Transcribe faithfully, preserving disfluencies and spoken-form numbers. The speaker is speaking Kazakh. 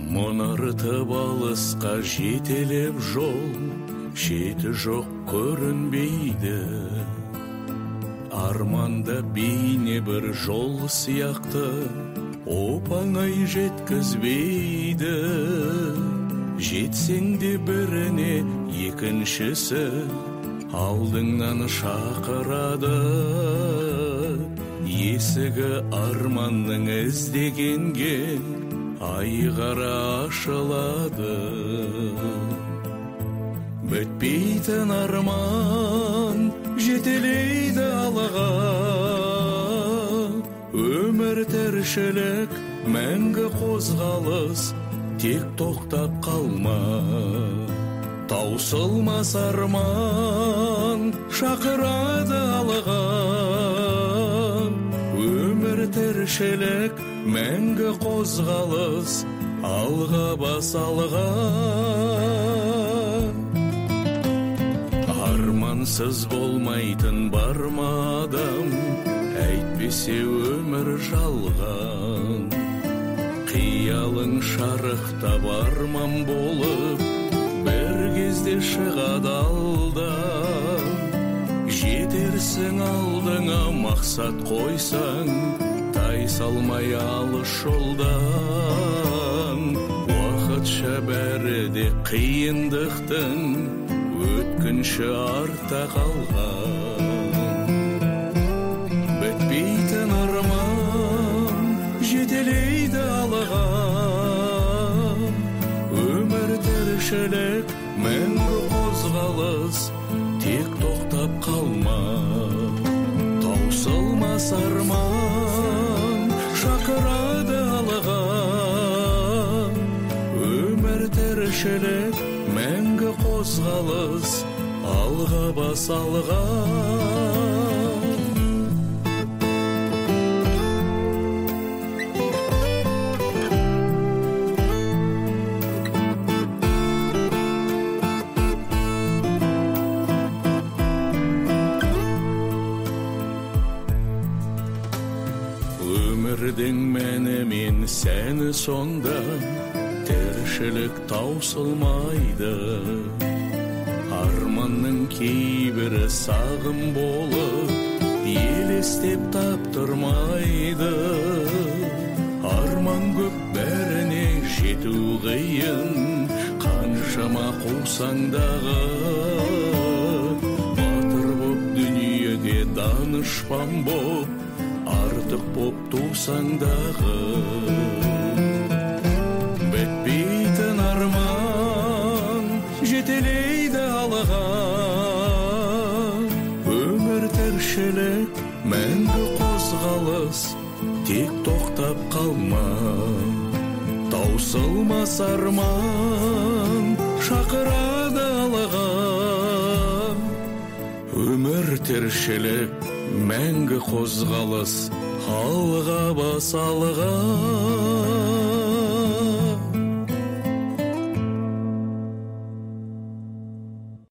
Мұнартып алысқа жетелеп жол, шеті жоқ көрінбейді. Арманда бейне бір жол сияқты, оп-оңай жеткізбейді. Жетсең де біріне екіншісі алдыңнан шақырады. Есігі арманның іздегенге айғара ашылады. Бітпейтін арман жетелейді алға. Өмір тіршілік мәңгі қозғалыс, тек тоқтап қалма. Таусылмас арман шақырады алға. Өмір тіршілік мәңгі қозғалыс, алға бас алға. Армансыз болмайтын бар ма адам, әйтпесе өмір жалған. Қиялың шарықтап арман болып, бір кезде шығады алда. Жетерсің алдыңа мақсат қойсаң, тай салмай алыс жолдан. Уақытша бәрі де қиындықтың, өткінші артта қалған. Бітпейтін арман жетелейді алға. Өмір тіршілік мәңгі қозғалыс, тек тоқтап қалма. Таусылмас арман шақырады алға. Өмір тіршілік мәңгі қозғалыс, алға бас алға. Өмірдің мәні мен сәні сонда, тіршілік таусылмайды. Арманның кейбірі сағым болып, елестеп таптырмайды. Арман көп бәріне жету қиын, қаншама қусаңдағы. Батыр боп дүниеге данышпан боп, артық боп тусаңдағы. Бітпейтін арман жетелейді алға. Өмір тіршілік мәңгі қозғалыс, тек тоқтап қалма. Таусылмас арман шақырады алға. Өмір тіршілік мәңгі қозғалыс, алға бас алға.